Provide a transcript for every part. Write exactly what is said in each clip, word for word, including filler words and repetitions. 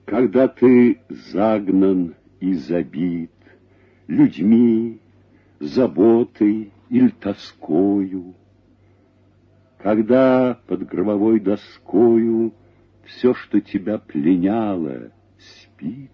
Когда ты загнан и забит людьми, заботой или тоскою, когда под гробовой доскою все, что тебя пленяло, спит,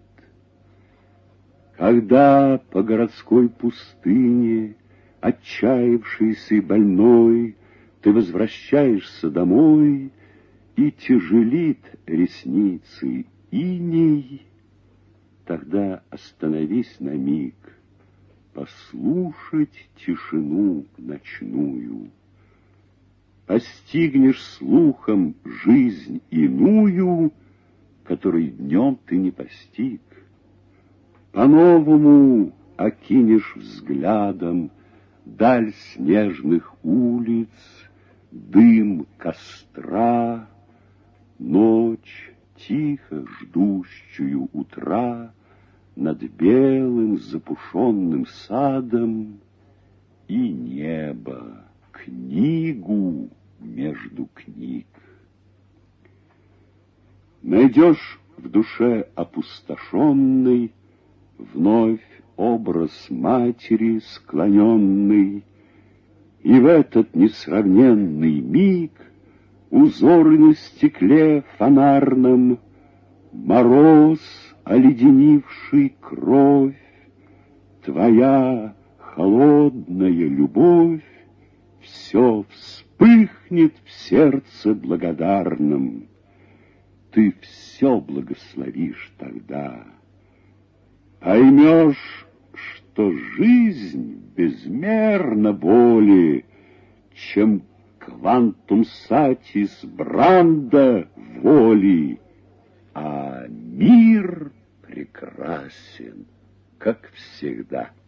когда по городской пустыне, отчаявшийся и больной, ты возвращаешься домой, и тяжелит ресницы иней, тогда остановись на миг, послушать тишину ночную. Постигнешь слухом жизнь иную, которой днем ты не постиг. По-новому окинешь взглядом даль снежных улиц, дым костра, ночь, тихо ждущую утра над белым запушенным садом, и небо, книгу между книг. Найдешь в душе опустошенной вновь образ матери склоненный, и в этот несравненный миг узоры на стекле фонарном, мороз, оледенивший кровь, твоя холодная любовь, все вспыхнет в сердце благодарном. Ты все благословишь тогда. Поймешь, что жизнь безмерно более, чем квантум сатис бранда воли, а мир прекрасен, как всегда.